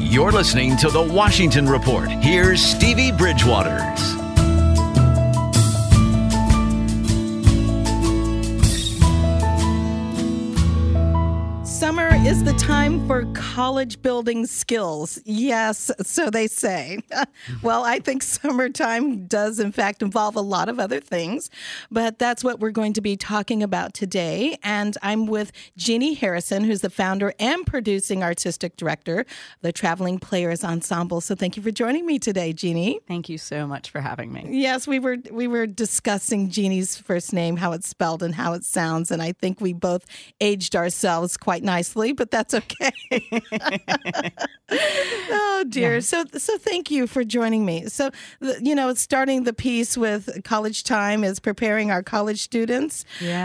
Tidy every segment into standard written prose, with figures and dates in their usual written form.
You're listening to The Washington Report. Here's Stevie Bridgewaters. Summer is the time for college building skills. Yes, so they say. Well, I think summertime does, in fact, involve a lot of other things, but that's what we're going to be talking about today. And I'm with Jeannie Harrison, who's the founder and producing artistic director of the Traveling Players Ensemble. So thank you for joining me today, Jeannie. Thank you so much for having me. Yes, we were discussing Jeannie's first name, how it's spelled and how it sounds, and I think we both aged ourselves quite nicely, but that's okay. Oh, dear. Yeah. So thank you for joining me. So, starting the piece with College Time is preparing our college students,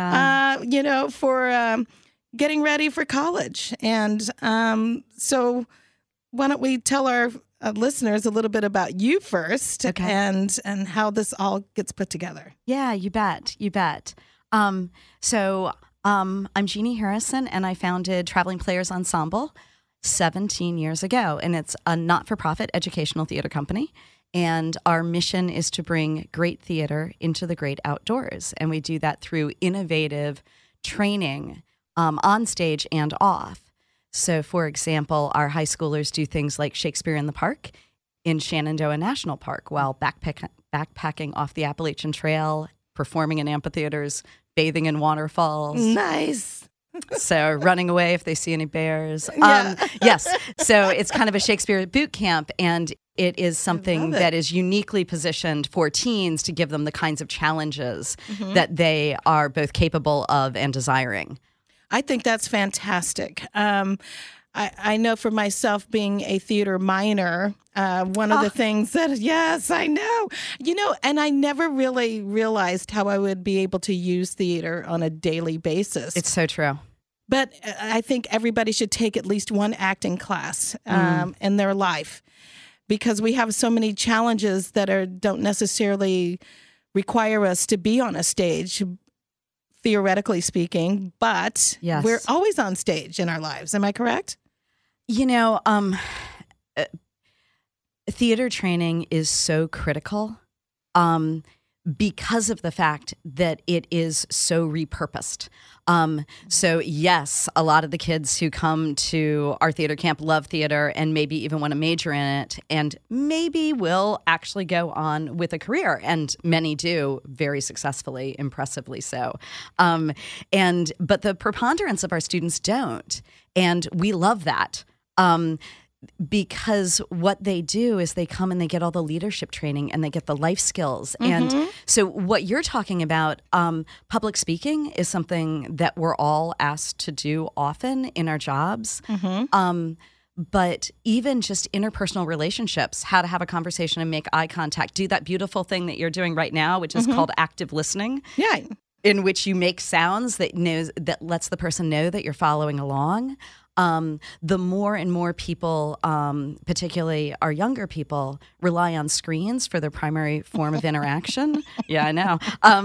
for getting ready for college. And so why don't we tell our listeners a little bit about you first, okay, and how this all gets put together. Yeah, you bet. I'm Jeannie Harrison, and I founded Traveling Players Ensemble 17 years ago, and it's a not-for-profit educational theater company. And our mission is to bring great theater into the great outdoors, and we do that through innovative training on stage and off. So, for example, our high schoolers do things like Shakespeare in the Park in Shenandoah National Park while backpacking off the Appalachian Trail, performing in amphitheaters, bathing in waterfalls. Nice. So running away if they see any bears. Yeah. Yes. So it's kind of a Shakespeare boot camp, and it is something that is uniquely positioned for teens to give them the kinds of challenges that they are both capable of and desiring. I think that's fantastic. I know for myself, being a theater minor, one of the things that, yes, I know, and I never really realized how I would be able to use theater on a daily basis. It's so true. But I think everybody should take at least one acting class in their life, because we have so many challenges that don't necessarily require us to be on a stage, theoretically speaking, but yes, we're always on stage in our lives. Am I correct? Theater training is so critical because of the fact that it is so repurposed. So yes, a lot of the kids who come to our theater camp love theater and maybe even want to major in it, and maybe will actually go on with a career, and many do very successfully, impressively so. But the preponderance of our students don't, and we love that. Because what they do is they come and they get all the leadership training and they get the life skills. And so what you're talking about, public speaking is something that we're all asked to do often in our jobs. But even just interpersonal relationships, how to have a conversation and make eye contact, do that beautiful thing that you're doing right now, which is called active listening. Yeah. In which you make sounds that lets the person know that you're following along. The more and more people, particularly our younger people, rely on screens for their primary form of interaction. Yeah, I know.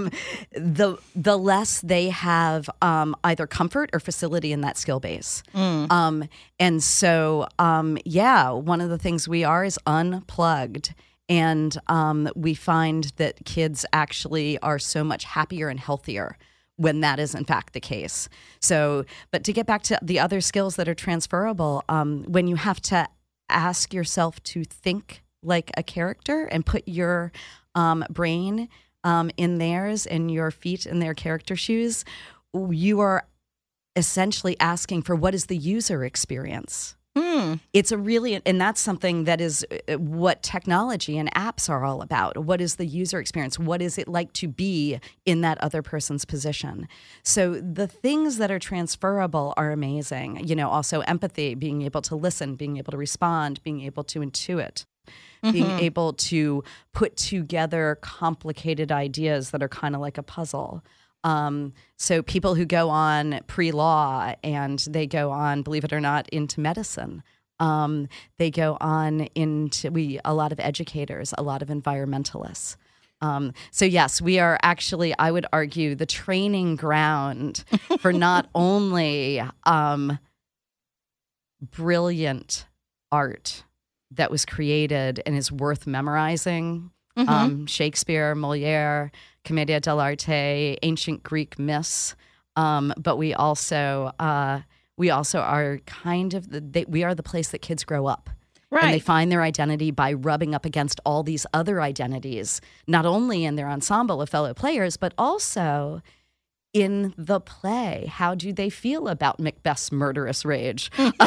The less they have either comfort or facility in that skill base. And so, one of the things we are is unplugged. And we find that kids actually are so much happier and healthier when that is in fact the case. So, but to get back to the other skills that are transferable, when you have to ask yourself to think like a character and put your brain in theirs and your feet in their character shoes, you are essentially asking for what is the user experience. It's and that's something that is what technology and apps are all about. What is the user experience? What is it like to be in that other person's position? So the things that are transferable are amazing. Also empathy, being able to listen, being able to respond, being able to intuit, being able to put together complicated ideas that are kind of like a puzzle. So people who go on pre-law and they go on, believe it or not, into medicine. They go on into a lot of educators, a lot of environmentalists. So yes, we are actually, I would argue, the training ground for not only brilliant art, that was created and is worth memorizing. Shakespeare, Moliere, Commedia dell'arte, ancient Greek myths. But we also are kind of we are the place that kids grow up. Right. And they find their identity by rubbing up against all these other identities, not only in their ensemble of fellow players, but also in the play. How do they feel about Macbeth's murderous rage?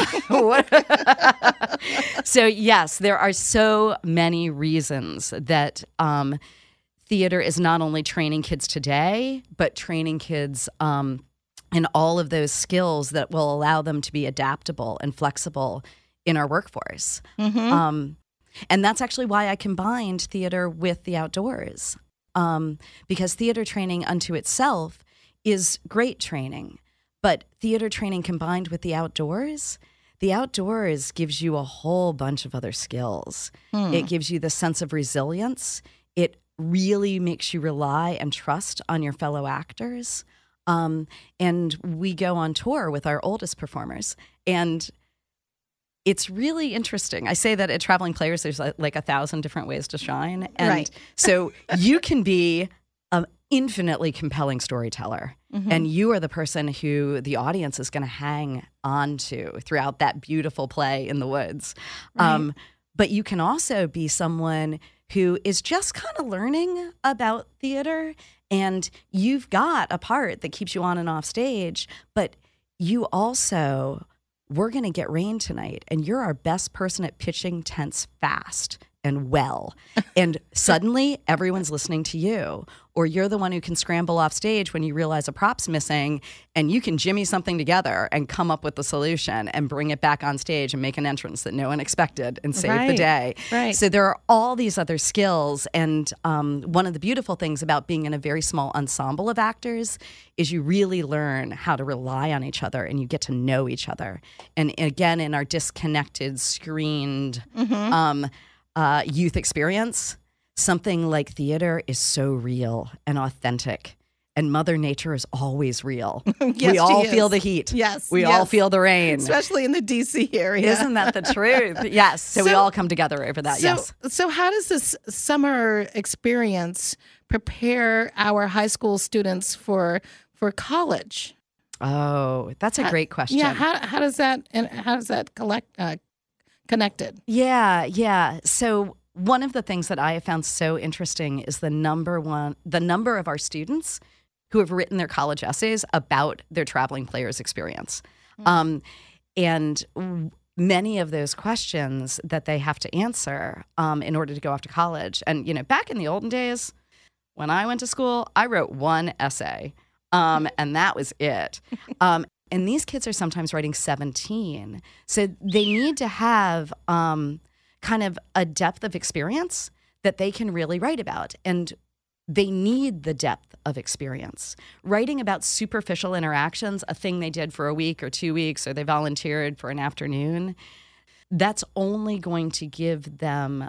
So, yes, there are so many reasons that theater is not only training kids today, but training kids in all of those skills that will allow them to be adaptable and flexible in our workforce. And that's actually why I combined theater with the outdoors, because theater training unto itself is great training, but theater training combined with the outdoors gives you a whole bunch of other skills. It gives you the sense of resilience. It really makes you rely and trust on your fellow actors. And we go on tour with our oldest performers, and it's really interesting. I say that at Traveling Players, there's like 1,000 different ways to shine. And Right. so you can be an infinitely compelling storyteller, and you are the person who the audience is going to hang on to throughout that beautiful play in the woods. Right. But you can also be someone who is just kind of learning about theater, and you've got a part that keeps you on and off stage, but you also... We're going to get rain tonight, and you're our best person at pitching tents fast and well. And suddenly, everyone's listening to you. Or you're the one who can scramble off stage when you realize a prop's missing, and you can jimmy something together and come up with the solution and bring it back on stage and make an entrance that no one expected and save the Right. day. Right. So there are all these other skills. And one of the beautiful things about being in a very small ensemble of actors is you really learn how to rely on each other, and you get to know each other. And again, in our disconnected, screened youth experience, something like theater is so real and authentic. And Mother Nature is always real. Yes, we all she feel is. the heat. Yes, We yes. all feel the rain. Especially in the D.C. area. Isn't that the truth? Yes. So we So- all come together over that. Yes. So how does this summer experience prepare our high school students for college? Oh, that's a great question. Yeah, how does that connected? Yeah. So one of the things that I have found so interesting is the number of our students who have written their college essays about their Traveling Players experience. And many of those questions that they have to answer in order to go off to college. And, back in the olden days, when I went to school, I wrote one essay, and that was it. And these kids are sometimes writing 17. So they need to have kind of a depth of experience that they can really write about. And they need the depth of experience. Writing about superficial interactions, a thing they did for a week or 2 weeks, or they volunteered for an afternoon, that's only going to give them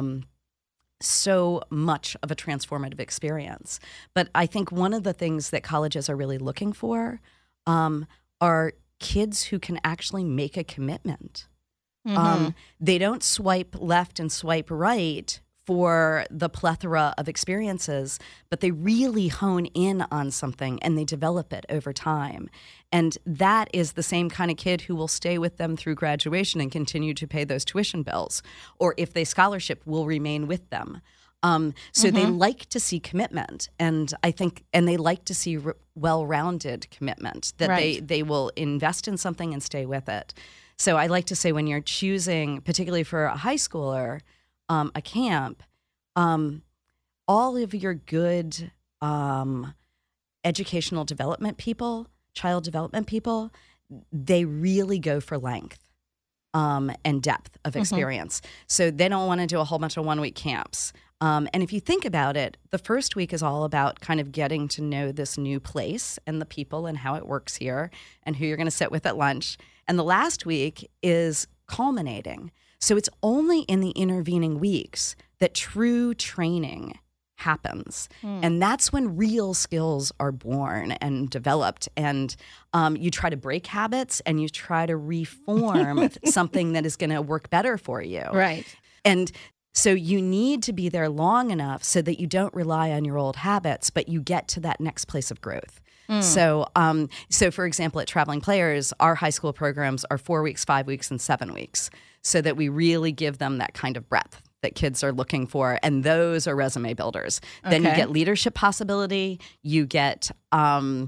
so much of a transformative experience. But I think one of the things that colleges are really looking for are kids who can actually make a commitment. They don't swipe left and swipe right for the plethora of experiences, but they really hone in on something and they develop it over time. And that is the same kind of kid who will stay with them through graduation and continue to pay those tuition bills, or if they scholarship, will remain with them. So they like to see commitment, and I think, and they like to see well-rounded commitment, that Right. they will invest in something and stay with it. So I like to say, when you're choosing, particularly for a high schooler, a camp, all of your good educational development people, child development people, they really go for length and depth of experience. So they don't want to do a whole bunch of one-week camps. And if you think about it, the first week is all about kind of getting to know this new place and the people and how it works here and who you're going to sit with at lunch. And the last week is culminating. So it's only in the intervening weeks that true training happens. And that's when real skills are born and developed. And you try to break habits and you try to reform something that is going to work better for you. Right. And so you need to be there long enough so that you don't rely on your old habits, but you get to that next place of growth. So for example, at Traveling Players, our high school programs are 4 weeks, 5 weeks, and 7 weeks, so that we really give them that kind of breadth that kids are looking for, and those are resume builders. Then you get leadership possibility. You get to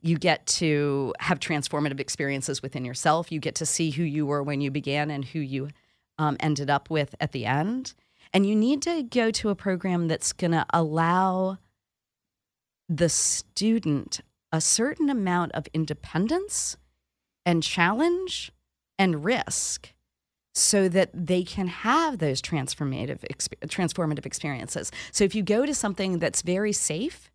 have transformative experiences within yourself. You get to see who you were when you began and who you ended up with at the end. And you need to go to a program that's going to allow the student a certain amount of independence and challenge and risk so that they can have those transformative experiences. So if you go to something that's very safe,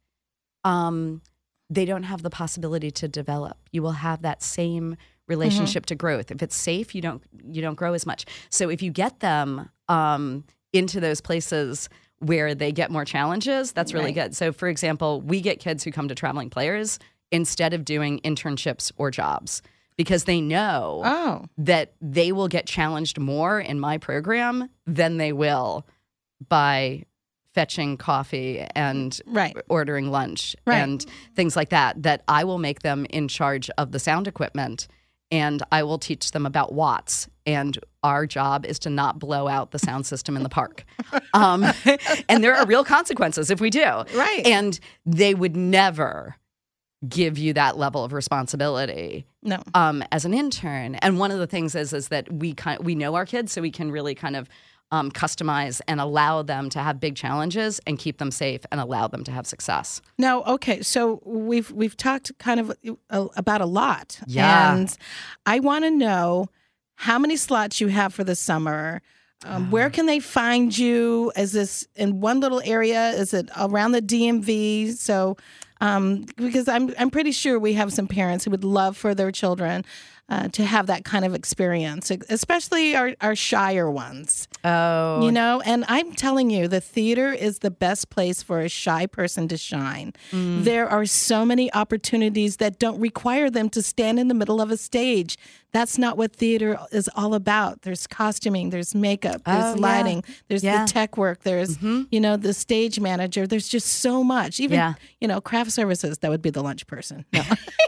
they don't have the possibility to develop. You will have that same relationship to growth. If it's safe, you don't grow as much. So if you get them into those places where they get more challenges, that's really good. So for example, we get kids who come to Traveling Players instead of doing internships or jobs, because they know that they will get challenged more in my program than they will by fetching coffee and ordering lunch and things like that, that I will make them in charge of the sound equipment and I will teach them about watts. And our job is to not blow out the sound system in the park. And there are real consequences if we do. Right. And they would never give you that level of responsibility as an intern. And one of the things is that we know our kids, so we can really kind of customize and allow them to have big challenges and keep them safe and allow them to have success. Now, okay, so we've talked kind of about a lot. Yeah. And I want to know how many slots you have for the summer. Where can they find you? Is this in one little area? Is it around the DMV? So, because I'm pretty sure we have some parents who would love for their children to have that kind of experience, especially our shyer ones. Oh. You know, and I'm telling you, the theater is the best place for a shy person to shine. There are so many opportunities that don't require them to stand in the middle of a stage. That's not what theater is all about. There's costuming, there's makeup, there's lighting, there's the tech work, there's, the stage manager. There's just so much. Even, craft services, that would be the lunch person. No.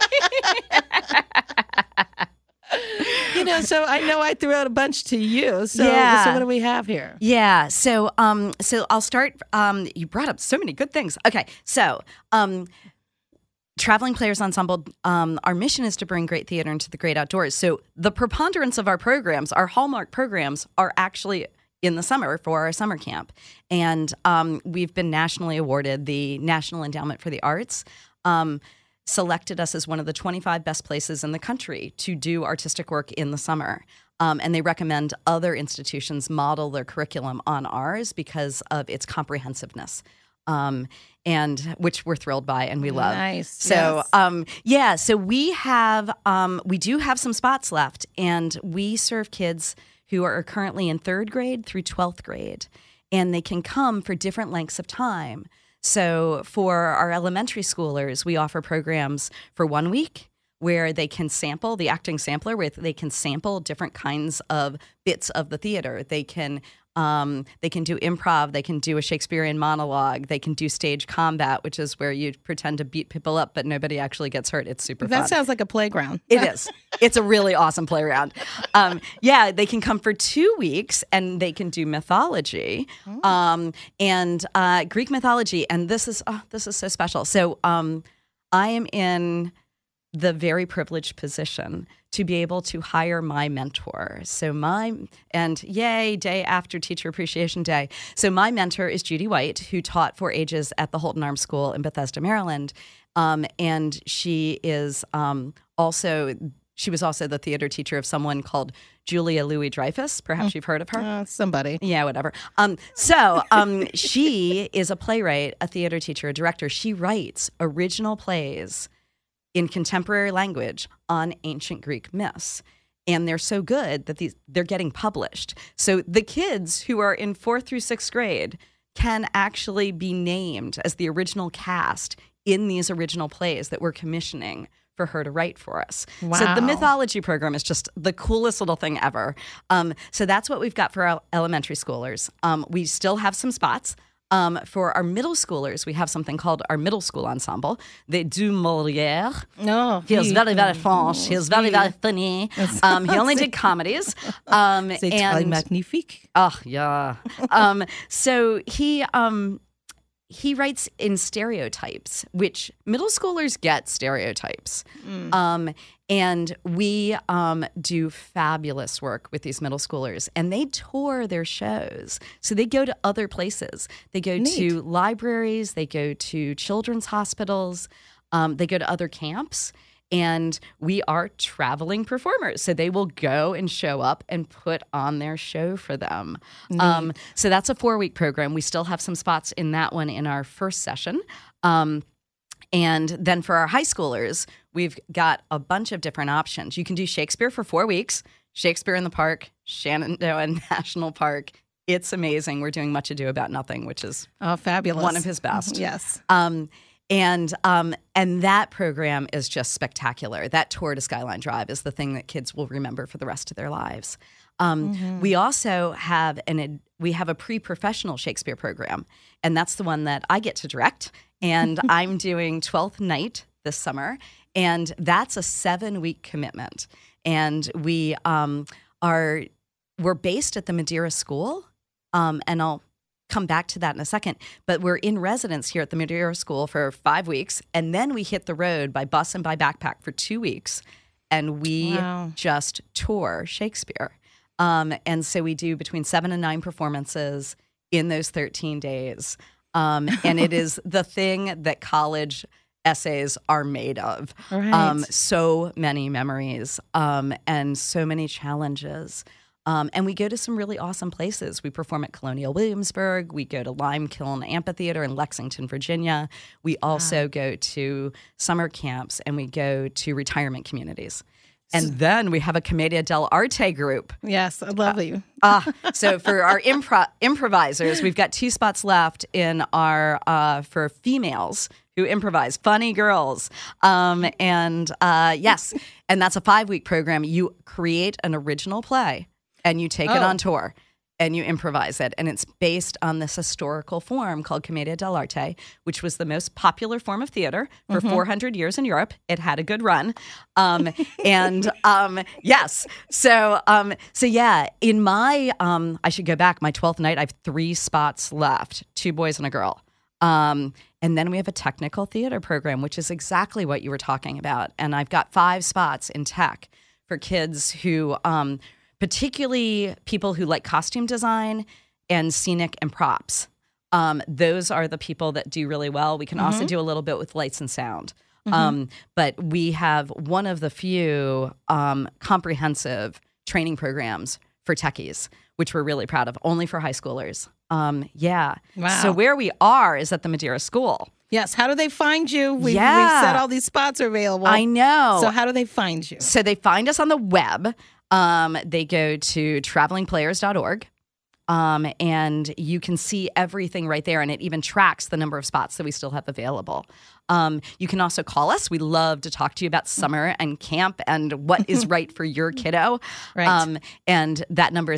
So I know I threw out a bunch to you. So what do we have here? Yeah. So I'll start. You brought up so many good things. Okay. So Traveling Players Ensemble, our mission is to bring great theater into the great outdoors. So the preponderance of our programs, our hallmark programs, are actually in the summer for our summer camp. And we've been nationally awarded. The National Endowment for the Arts selected us as one of the 25 best places in the country to do artistic work in the summer. And they recommend other institutions model their curriculum on ours because of its comprehensiveness, and which we're thrilled by and we love. Nice. So, so we do have some spots left, and we serve kids who are currently in 3rd grade through 12th grade, and they can come for different lengths of time. So for our elementary schoolers, we offer programs for 1 week where they can sample, the acting sampler, where they can sample different kinds of bits of the theater. They can do improv, they can do a Shakespearean monologue, they can do stage combat, which is where you pretend to beat people up, but nobody actually gets hurt. It's super fun. That sounds like a playground. It is. It's a really awesome playground. They can come for 2 weeks and they can do mythology and Greek mythology. And this is so special. So I am in the very privileged position to be able to hire my mentor. Day after Teacher Appreciation Day. So my mentor is Judy White, who taught 4 ages at the Holton Arms School in Bethesda, Maryland. And she is she was also the theater teacher of someone called Julia Louis-Dreyfus. Perhaps you've heard of her. Somebody. Yeah, whatever. She is a playwright, a theater teacher, a director. She writes original plays in contemporary language on ancient Greek myths. And they're so good that they're getting published. So the kids who are in 4th through 6th grade can actually be named as the original cast in these original plays that we're commissioning for her to write for us. Wow. So the mythology program is just the coolest little thing ever. So that's what we've got for our elementary schoolers. We still have some spots. For our middle schoolers, we have something called our middle school ensemble, the Du Molière. No, He is very, very French. He is very, very funny. He only did comedies. C'est très magnifique. Oh, yeah. So he writes in stereotypes, which middle schoolers get stereotypes. And we do fabulous work with these middle schoolers, and they tour their shows. So they go to other places. They go to libraries. They go to children's hospitals. They go to other camps. And we are traveling performers. So they will go and show up and put on their show for them. So that's a 4-week program. We still have some spots in that one in our first session. And then for our high schoolers, we've got a bunch of different options. You can do Shakespeare for 4 weeks, Shakespeare in the Park, Shenandoah National Park. It's amazing. We're doing Much Ado About Nothing, which is fabulous. One of his best. Yes. And that program is just spectacular. That tour to Skyline Drive is the thing that kids will remember for the rest of their lives. We also have a pre-professional Shakespeare program, and that's the one that I get to direct. And I'm doing 12th Night this summer, and that's a 7-week commitment. And we're based at the Madeira School, and I'll come back to that in a second. But we're in residence here at the Madeira School for 5 weeks, and then we hit the road by bus and by backpack for 2 weeks, and we just tour Shakespeare. And so we do between 7 and 9 performances in those 13 days. And it is the thing that college essays are made of. Right. So many memories and so many challenges. And we go to some really awesome places. We perform at Colonial Williamsburg. We go to Limekiln Amphitheater in Lexington, Virginia. We also go to summer camps, and we go to retirement communities. And then we have a Commedia dell'arte group. Yes, I love you. So for our improvisers, we've got 2 spots left in our for females who improvise, funny girls. Yes, and that's a 5-week program. You create an original play, and you take it on tour, and you improvise it. And it's based on this historical form called Commedia dell'arte, which was the most popular form of theater for 400 years in Europe. It had a good run. Yes. So yeah, in my, I should go back, my 12th night, I have 3 spots left, 2 boys and a girl. And then we have a technical theater program, which is exactly what you were talking about. And I've got 5 spots in tech for kids who, particularly people who like costume design and scenic and props. Those are the people that do really well. We can also do a little bit with lights and sound. But we have one of the few comprehensive training programs for techies, which we're really proud of, only for high schoolers. Wow. So where we are is at the Madeira School. Yes. How do they find you? We've said all these spots are available. I know. So how do they find you? So they find us on the web. They go to travelingplayers.org. And you can see everything right there, and it even tracks the number of spots that we still have available. You can also call us. We love to talk to you about summer and camp and what is right for your kiddo. Right. And that number is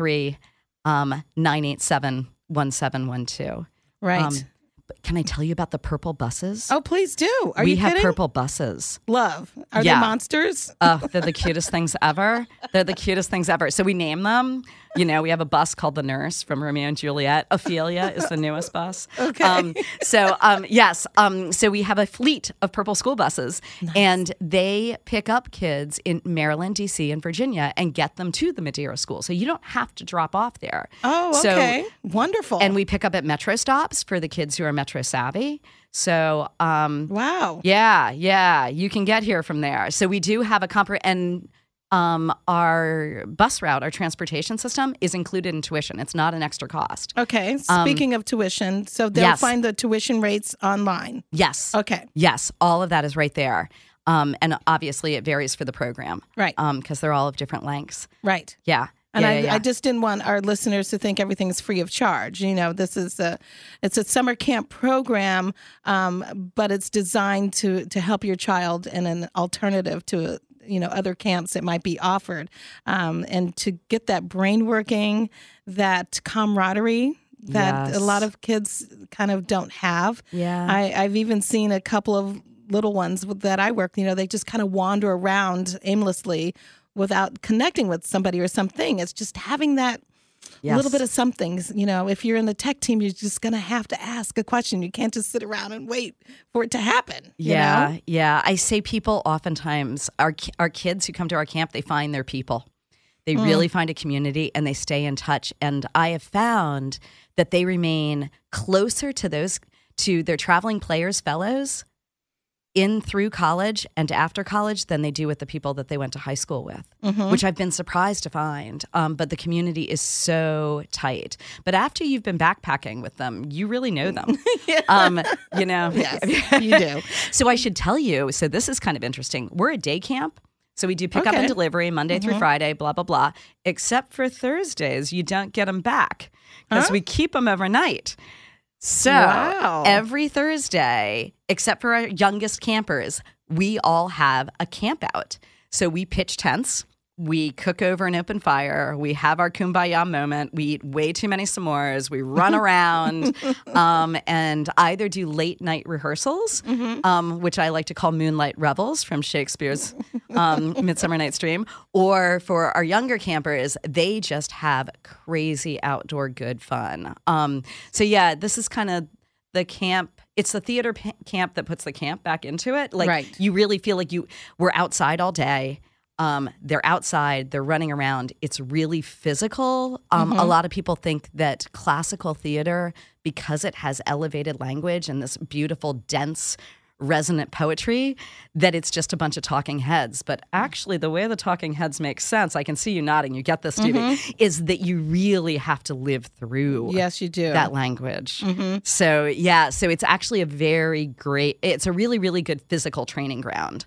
703-987-1712. Right. But can I tell you about the purple buses? Oh, please do. Are we you kidding? have purple buses. Love. Are they monsters? They're the cutest things ever. They're the cutest things ever. So we name them. You know, we have a bus called the Nurse from Romeo and Juliet. Ophelia is the newest bus. Okay. Yes. So we have a fleet of purple school buses, and they pick up kids in Maryland, D.C., and Virginia and get them to the Madeira School. So you don't have to drop off there. Oh, okay. Wonderful. And we pick up at Metro stops for the kids who are Metro savvy. So, wow. Yeah, you can get here from there. So we do have our bus route, our transportation system is included in tuition. It's not an extra cost. Okay. Speaking of tuition, so they'll find the tuition rates online. Yes. Okay. Yes. All of that is right there. And obviously it varies for the program. Right. Because they're all of different lengths. Right. Yeah. And Yeah. I just didn't want our listeners to think everything's free of charge. This is it's a summer camp program, but it's designed to help your child in an alternative to other camps that might be offered, and to get that brain working, that camaraderie that a lot of kids kind of don't have. Yeah. I've even seen a couple of little ones that I work, they just kind of wander around aimlessly without connecting with somebody or something. It's just having that little bit of something. If you're in the tech team, you're just going to have to ask a question. You can't just sit around and wait for it to happen. Yeah. I say people oftentimes, our kids who come to our camp, they find their people. They really find a community and they stay in touch. And I have found that they remain closer to their traveling players, fellows, in through college and after college than they do with the people that they went to high school with, which I've been surprised to find. But the community is so tight. But after you've been backpacking with them, you really know them. Yes, you do. So I should tell you, so this is kind of interesting. We're a day camp. So we do pick up and delivery Monday through Friday, blah, blah, blah. Except for Thursdays, you don't get them back because we keep them overnight. So every Thursday, except for our youngest campers, we all have a camp out. So we pitch tents. We cook over an open fire. We have our kumbaya moment. We eat way too many s'mores. We run around and either do late night rehearsals, which I like to call moonlight revels from Shakespeare's Midsummer Night's Dream, or for our younger campers, they just have crazy outdoor good fun. This is kind of the camp. It's the theater camp that puts the camp back into it. You really feel like we're outside all day. They're outside, they're running around. It's really physical. A lot of people think that classical theater, because it has elevated language and this beautiful, dense, resonant poetry, that it's just a bunch of talking heads. But actually, the way the talking heads make sense, I can see you nodding, you get this, Stevie, is that you really have to live through yes, you do. that language. So it's actually it's a really, really good physical training ground.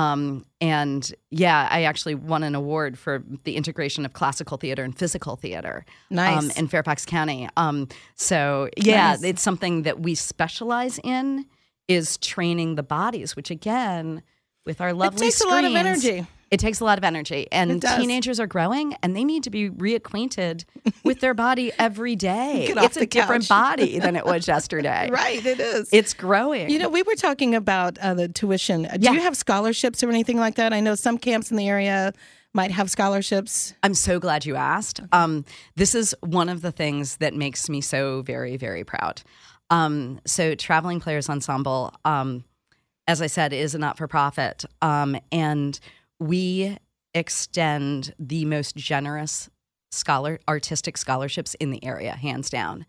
I actually won an award for the integration of classical theater and physical theater. Nice. In Fairfax County. Nice. It's something that we specialize in, is training the bodies, which again, with our lovely screens, a lot of energy. It takes a lot of energy. And does. Teenagers are growing and they need to be reacquainted with their body every day. Get off It's the a different couch. body than it was yesterday. Right, it is. It's growing. We were talking about the tuition. Do you have scholarships or anything like that? I know some camps in the area might have scholarships. I'm so glad you asked. This is one of the things that makes me so very, very proud. So Traveling Players Ensemble, as I said, is a not-for-profit. And we extend the most generous artistic scholarships in the area, hands down.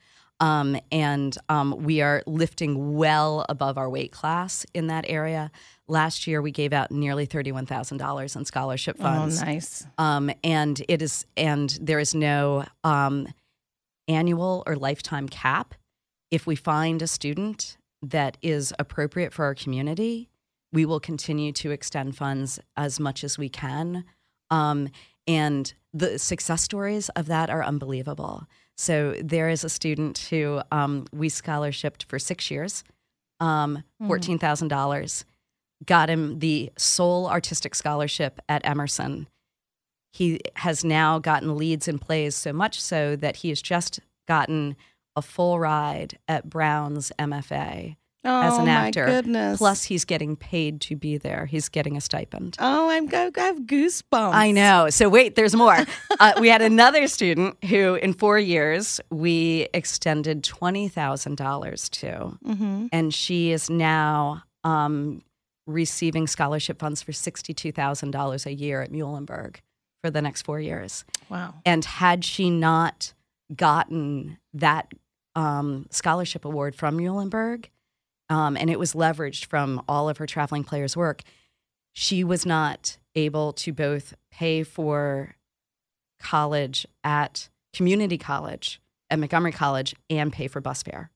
We are lifting well above our weight class in that area. Last year, we gave out nearly $31,000 in scholarship funds. Oh, nice. And there is no annual or lifetime cap. If we find a student that is appropriate for our community, we will continue to extend funds as much as we can. And the success stories of that are unbelievable. So there is a student who we scholarshiped for 6 years, $14,000, got him the sole artistic scholarship at Emerson. He has now gotten leads in plays so much so that he has just gotten a full ride at Brown's MFA. As an actor. Oh, my goodness. Plus, he's getting paid to be there. He's getting a stipend. Oh, I have goosebumps. I know. So wait, there's more. We had another student who, in 4 years, we extended $20,000 to. And she is now receiving scholarship funds for $62,000 a year at Muhlenberg for the next 4 years. Wow. And had she not gotten that scholarship award from Muhlenberg, and it was leveraged from all of her Traveling Players' work, she was not able to both pay for college at community college at Montgomery College and pay for bus fare.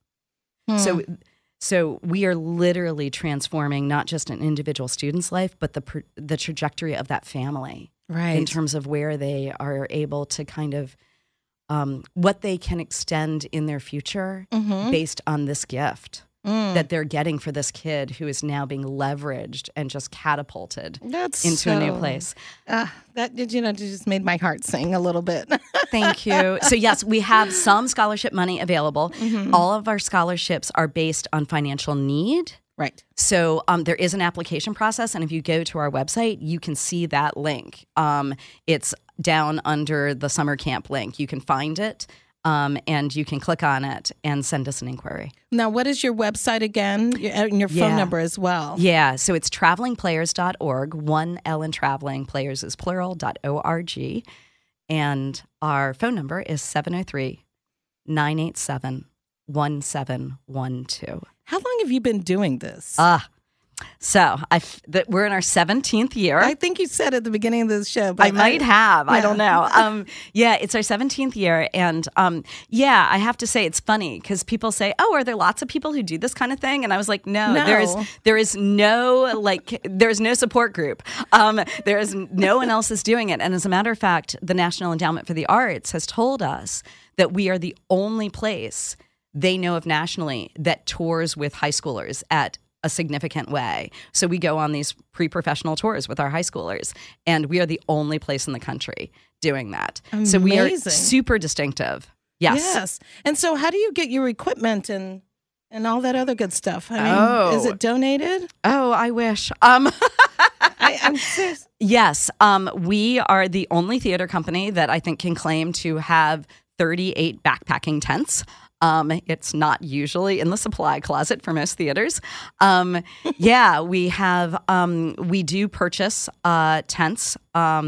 So we are literally transforming not just an individual student's life, but the trajectory of that family. Right. in terms of where they are able to kind of what they can extend in their future based on this gift that they're getting for this kid who is now being leveraged and just catapulted into a new place. That just made my heart sing a little bit. Thank you. So yes, we have some scholarship money available. All of our scholarships are based on financial need. Right. So there is an application process, and if you go to our website, you can see that link. It's down under the summer camp link. You can find it, and you can click on it and send us an inquiry. Now, what is your website again? And your phone number as well. Yeah, so it's travelingplayers.org. One L in traveling, players is plural, .org. And our phone number is 703-987-1712. How long have you been doing this? So we're in our 17th year. I think you said at the beginning of this show. But I might have. Yeah. I don't know. Yeah, it's our 17th year. And yeah, I have to say it's funny because people say, oh, are there lots of people who do this kind of thing? And I was like, no. There's no support group. There's no one else is doing it. And as a matter of fact, the National Endowment for the Arts has told us that we are the only place they know of nationally that tours with high schoolers at a significant way. So we go on these pre-professional tours with our high schoolers, and we are the only place in the country doing that. Amazing. So we are super distinctive. Yes. And so how do you get your equipment and all that other good stuff? I mean, is it donated? Oh, I wish. I'm serious. Yes. We are the only theater company that I think can claim to have 38 backpacking tents. It's not usually in the supply closet for most theaters. Yeah, we have, we do purchase tents,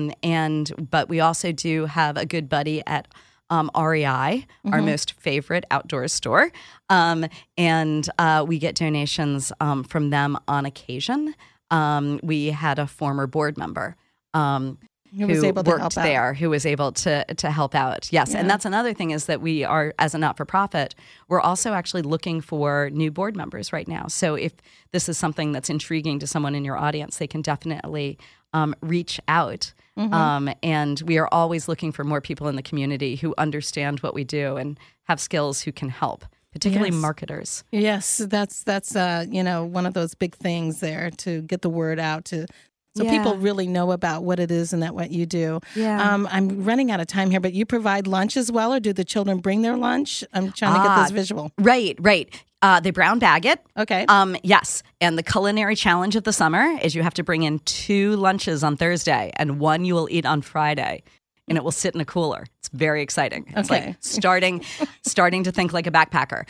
but we also do have a good buddy at REI, our most favorite outdoor store, and we get donations from them on occasion. We had a former board member who was able to worked there, who was able to help out. Yes, and that's another thing is that we are, as a not-for-profit, we're also actually looking for new board members right now. So if this is something that's intriguing to someone in your audience, they can definitely reach out. And we are always looking for more people in the community who understand what we do and have skills who can help, particularly marketers. Yes, that's one of those big things there to get the word out so people really know about what it is and what you do. Yeah. I'm running out of time here, but you provide lunch as well, or do the children bring their lunch? I'm trying to get this visual. Right. They brown bag it. Okay. Yes. And the culinary challenge of the summer is you have to bring in 2 lunches on Thursday and 1 you will eat on Friday. And it will sit in a cooler. It's very exciting. It's like starting to think like a backpacker.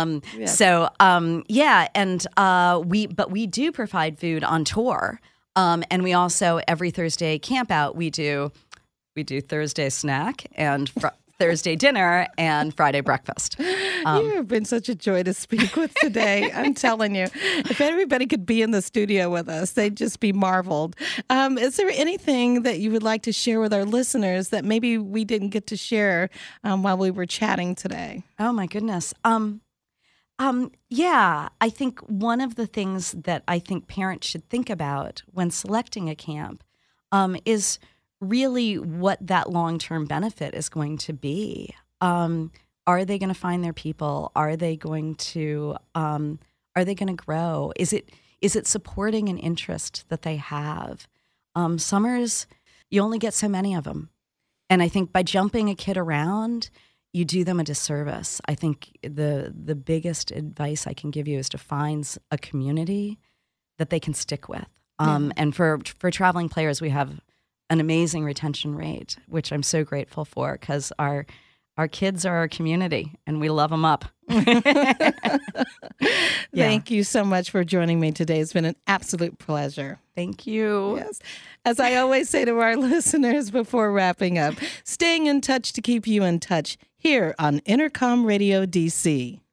We do provide food on tour. And we also, every Thursday camp out, we do Thursday snack and Thursday dinner and Friday breakfast. You have been such a joy to speak with today. I'm telling you, if everybody could be in the studio with us, they'd just be marveled. Is there anything that you would like to share with our listeners that maybe we didn't get to share while we were chatting today? Oh, my goodness. Yeah, I think one of the things that I think parents should think about when selecting a camp is really what that long-term benefit is going to be. Are they going to find their people? Are they going to grow? Is it supporting an interest that they have? Summers, you only get so many of them. And I think by jumping a kid around, you do them a disservice. I think the biggest advice I can give you is to find a community that they can stick with. And for traveling players, we have an amazing retention rate, which I'm so grateful for because our kids are our community and we love them up. Thank you so much for joining me today. It's been an absolute pleasure. Thank you. Yes. As I always say to our listeners before wrapping up, staying in touch to keep you in touch here on Intercom Radio DC.